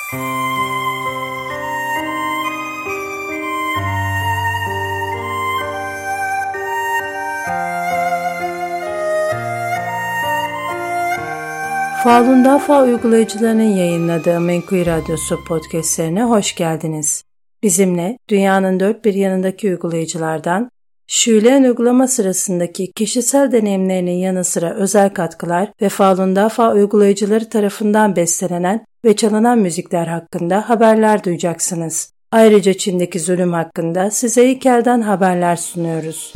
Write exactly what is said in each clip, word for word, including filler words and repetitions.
Falun Dafa uygulayıcılarının yayınladığı Menkui Radyosu podcastlerine hoş geldiniz. Bizimle dünyanın dört bir yanındaki uygulayıcılardan Şule'nin uygulama sırasındaki kişisel deneyimlerinin yanı sıra özel katkılar ve Falun Dafa uygulayıcıları tarafından bestelenen ve çalınan müzikler hakkında haberler duyacaksınız. Ayrıca Çin'deki zulüm hakkında size ilk elden haberler sunuyoruz.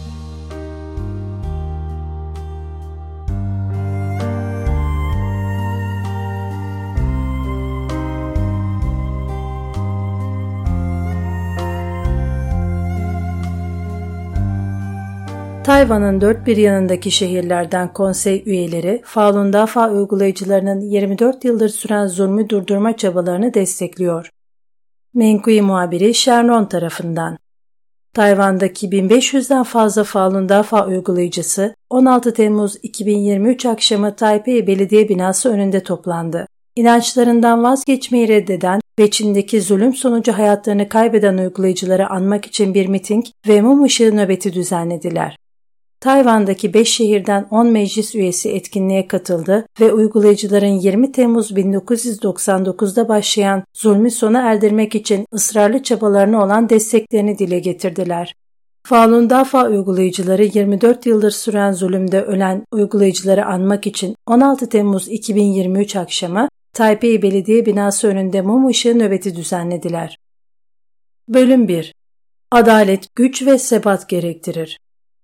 Tayvan'ın dört bir yanındaki şehirlerden konsey üyeleri Falun Dafa uygulayıcılarının yirmi dört yıldır süren zulmü durdurma çabalarını destekliyor. Menkui muhabiri Shenron tarafından. Tayvan'daki bin beş yüzden fazla Falun Dafa uygulayıcısı on altı Temmuz iki bin yirmi üç akşamı Taipei Belediye Binası önünde toplandı. İnançlarından vazgeçmeyi reddeden ve Çin'deki zulüm sonucu hayatlarını kaybeden uygulayıcıları anmak için bir miting ve mum ışığı nöbeti düzenlediler. Tayvan'daki beş şehirden on meclis üyesi etkinliğe katıldı ve uygulayıcıların yirmi Temmuz bin dokuz yüz doksan dokuzda başlayan zulmü sona erdirmek için ısrarlı çabalarına olan desteklerini dile getirdiler. Falun Dafa uygulayıcıları yirmi dört yıldır süren zulümde ölen uygulayıcıları anmak için on altı Temmuz iki bin yirmi üç akşamı Taipei Belediye Binası önünde mum ışığı nöbeti düzenlediler. Bölüm bir. Adalet, güç ve sebat gerektirir.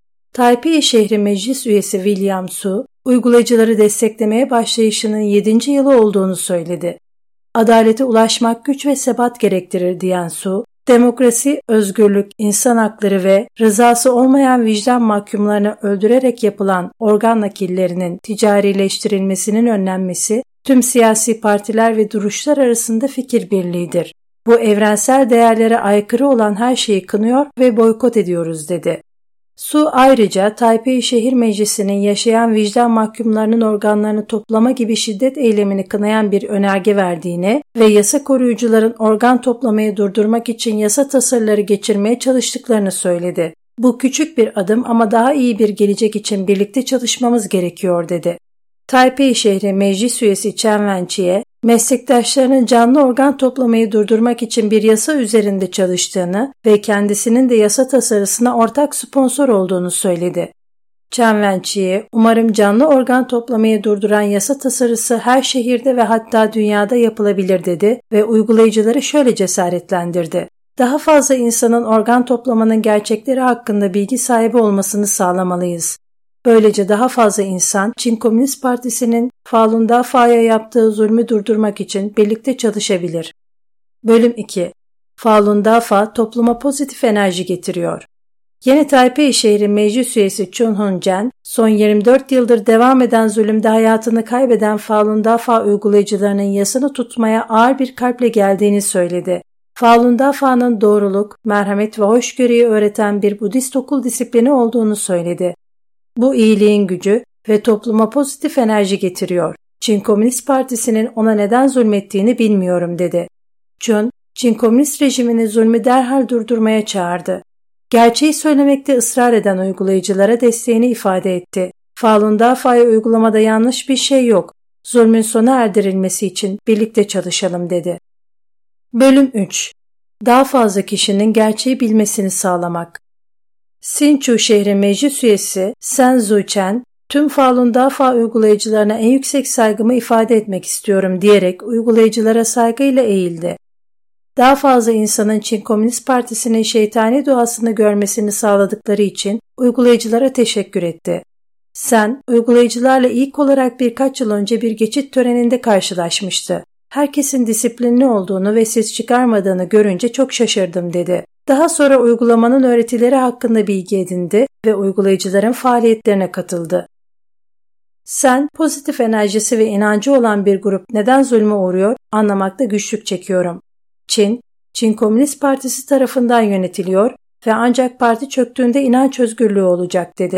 Taipei şehri meclis üyesi William Su, uygulayıcıları desteklemeye başlayışının yedinci yılı olduğunu söyledi. Adalete ulaşmak güç ve sebat gerektirir diyen Su, demokrasi, özgürlük, insan hakları ve rızası olmayan vicdan mahkumlarını öldürerek yapılan organ nakillerinin ticarileştirilmesinin önlenmesi, tüm siyasi partiler ve duruşlar arasında fikir birliğidir. Bu evrensel değerlere aykırı olan her şeyi kınıyor ve boykot ediyoruz dedi. Su ayrıca Taipei Şehir Meclisi'nin yaşayan vicdan mahkumlarının organlarını toplama gibi şiddet eylemini kınayan bir önerge verdiğini ve yasa koruyucuların organ toplamayı durdurmak için yasa tasarıları geçirmeye çalıştıklarını söyledi. Bu küçük bir adım ama daha iyi bir gelecek için birlikte çalışmamız gerekiyor dedi. Taipei şehri meclis üyesi Chen Wenqi'ye meslektaşlarının canlı organ toplamayı durdurmak için bir yasa üzerinde çalıştığını ve kendisinin de yasa tasarısına ortak sponsor olduğunu söyledi. Chen Wenqi'ye umarım canlı organ toplamayı durduran yasa tasarısı her şehirde ve hatta dünyada yapılabilir dedi ve uygulayıcıları şöyle cesaretlendirdi. Daha fazla insanın organ toplamanın gerçekleri hakkında bilgi sahibi olmasını sağlamalıyız. Böylece daha fazla insan Çin Komünist Partisi'nin Falun Dafa'ya yaptığı zulmü durdurmak için birlikte çalışabilir. Bölüm iki. Falun Dafa topluma pozitif enerji getiriyor. Yeni Taipei şehri meclis üyesi Chun Hun-jen, son yirmi dört yıldır devam eden zulümde hayatını kaybeden Falun Dafa uygulayıcılarının yasını tutmaya ağır bir kalple geldiğini söyledi. Falun Dafa'nın doğruluk, merhamet ve hoşgörüyü öğreten bir Budist okul disiplini olduğunu söyledi. Bu iyiliğin gücü ve topluma pozitif enerji getiriyor. Çin Komünist Partisi'nin ona neden zulmettiğini bilmiyorum dedi. Chun, Çin Komünist rejimini zulmü derhal durdurmaya çağırdı. Gerçeği söylemekte ısrar eden uygulayıcılara desteğini ifade etti. Falun Dafa'ya uygulamada yanlış bir şey yok. Zulmün sona erdirilmesi için birlikte çalışalım dedi. Bölüm üç. Daha fazla kişinin gerçeği bilmesini sağlamak. Hsinchu şehri meclis üyesi Sen Zuchen, tüm Falun Dafa uygulayıcılarına en yüksek saygımı ifade etmek istiyorum diyerek uygulayıcılara saygıyla eğildi. Daha fazla insanın Çin Komünist Partisi'nin şeytani doğasını görmesini sağladıkları için uygulayıcılara teşekkür etti. Sen, uygulayıcılarla ilk olarak birkaç yıl önce bir geçit töreninde karşılaşmıştı. Herkesin disiplinli olduğunu ve ses çıkarmadığını görünce çok şaşırdım dedi. Daha sonra uygulamanın öğretileri hakkında bilgi edindi ve uygulayıcıların faaliyetlerine katıldı. Sen, pozitif enerjisi ve inancı olan bir grup neden zulme uğruyor, anlamakta güçlük çekiyorum. Çin, Çin Komünist Partisi tarafından yönetiliyor ve ancak parti çöktüğünde inanç özgürlüğü olacak dedi.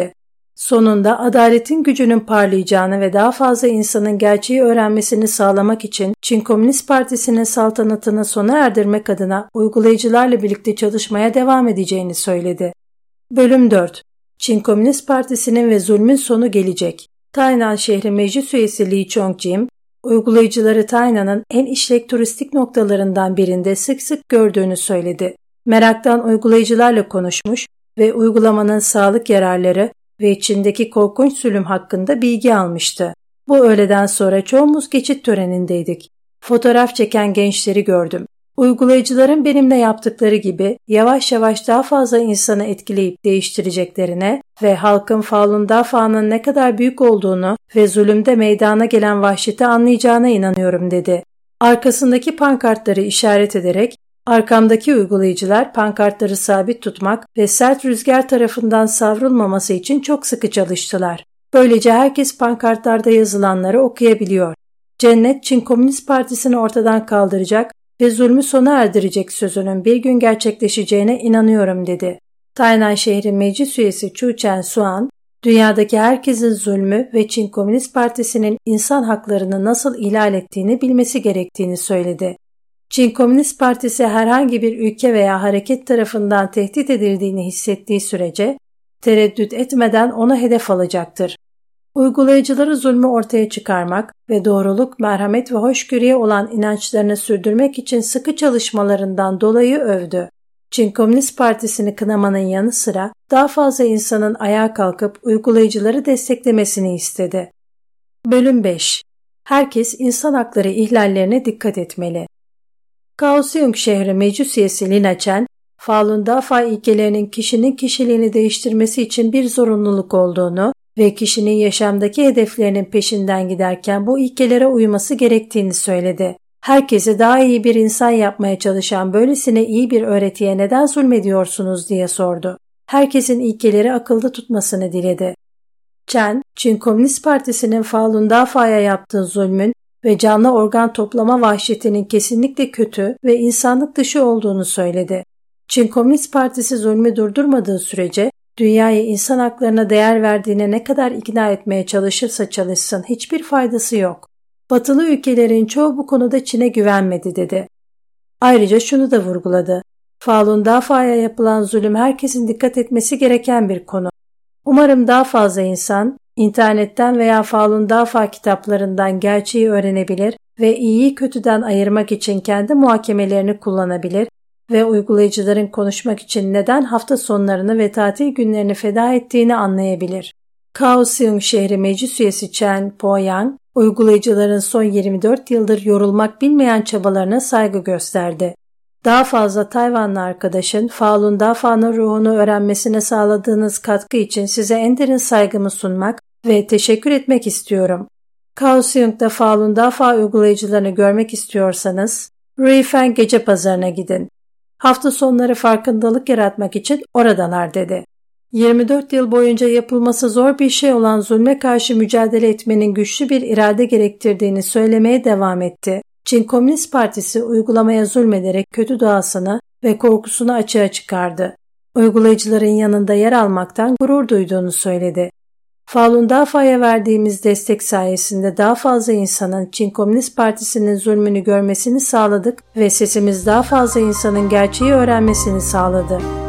Sonunda adaletin gücünün parlayacağını ve daha fazla insanın gerçeği öğrenmesini sağlamak için Çin Komünist Partisi'nin saltanatını sona erdirmek adına uygulayıcılarla birlikte çalışmaya devam edeceğini söyledi. Bölüm dört. Çin Komünist Partisi'nin ve zulmün sonu gelecek. Taynan şehri meclis üyesi Li Chongjin, uygulayıcıları Taynan'ın en işlek turistik noktalarından birinde sık sık gördüğünü söyledi. Meraktan uygulayıcılarla konuşmuş ve uygulamanın sağlık yararları ve içindeki korkunç zulüm hakkında bilgi almıştı. Bu öğleden sonra çoğumuz geçit törenindeydik. Fotoğraf çeken gençleri gördüm. Uygulayıcıların benimle yaptıkları gibi yavaş yavaş daha fazla insanı etkileyip değiştireceklerine ve halkın Falun Dafa'nın ne kadar büyük olduğunu ve zulümde meydana gelen vahşeti anlayacağına inanıyorum dedi. Arkasındaki pankartları işaret ederek arkamdaki uygulayıcılar pankartları sabit tutmak ve sert rüzgar tarafından savrulmaması için çok sıkı çalıştılar. Böylece herkes pankartlarda yazılanları okuyabiliyor. Cennet Çin Komünist Partisi'ni ortadan kaldıracak ve zulmü sona erdirecek sözünün bir gün gerçekleşeceğine inanıyorum dedi. Taynan şehri meclis üyesi Chu Chen-suan, dünyadaki herkesin zulmü ve Çin Komünist Partisi'nin insan haklarını nasıl ihlal ettiğini bilmesi gerektiğini söyledi. Çin Komünist Partisi herhangi bir ülke veya hareket tarafından tehdit edildiğini hissettiği sürece tereddüt etmeden ona hedef alacaktır. Uygulayıcıları zulmü ortaya çıkarmak ve doğruluk, merhamet ve hoşgörüye olan inançlarını sürdürmek için sıkı çalışmalarından dolayı övdü. Çin Komünist Partisi'ni kınamanın yanı sıra daha fazla insanın ayağa kalkıp uygulayıcıları desteklemesini istedi. Bölüm beş. Herkes insan hakları ihlallerine dikkat etmeli. Kaohsiung şehri meclis üyesi Lina Chen, Falun Dafa ilkelerinin kişinin kişiliğini değiştirmesi için bir zorunluluk olduğunu ve kişinin yaşamdaki hedeflerinin peşinden giderken bu ilkelere uyması gerektiğini söyledi. Herkesi daha iyi bir insan yapmaya çalışan böylesine iyi bir öğretiye neden zulmediyorsunuz diye sordu. Herkesin ilkeleri akılda tutmasını diledi. Chen, Çin Komünist Partisi'nin Falun Dafa'ya yaptığı zulmün ve canlı organ toplama vahşetinin kesinlikle kötü ve insanlık dışı olduğunu söyledi. Çin Komünist Partisi zulmü durdurmadığı sürece dünyayı insan haklarına değer verdiğine ne kadar ikna etmeye çalışırsa çalışsın hiçbir faydası yok. Batılı ülkelerin çoğu bu konuda Çin'e güvenmedi dedi. Ayrıca şunu da vurguladı. Falun Dafa'ya yapılan zulüm herkesin dikkat etmesi gereken bir konu. Umarım daha fazla insan internetten veya Falun Dafa kitaplarından gerçeği öğrenebilir ve iyiyi kötüden ayırmak için kendi muhakemelerini kullanabilir ve uygulayıcıların konuşmak için neden hafta sonlarını ve tatil günlerini feda ettiğini anlayabilir. Kaohsiung şehri meclis üyesi Chen Po-yang, uygulayıcıların son yirmi dört yıldır yorulmak bilmeyen çabalarına saygı gösterdi. Daha fazla Tayvanlı arkadaşın Falun Dafa'nın ruhunu öğrenmesine sağladığınız katkı için size en derin saygımı sunmak ve teşekkür etmek istiyorum. Kaohsiung'da Falun Dafa uygulayıcılarını görmek istiyorsanız, Ruifeng gece pazarına gidin. Hafta sonları farkındalık yaratmak için oradalar dedi. yirmi dört yıl boyunca yapılması zor bir şey olan zulme karşı mücadele etmenin güçlü bir irade gerektirdiğini söylemeye devam etti. Çin Komünist Partisi uygulamaya zulmederek kötü doğasını ve korkusunu açığa çıkardı. Uygulayıcıların yanında yer almaktan gurur duyduğunu söyledi. Falun Dafa'ya verdiğimiz destek sayesinde daha fazla insanın Çin Komünist Partisi'nin zulmünü görmesini sağladık ve sesimiz daha fazla insanın gerçeği öğrenmesini sağladı.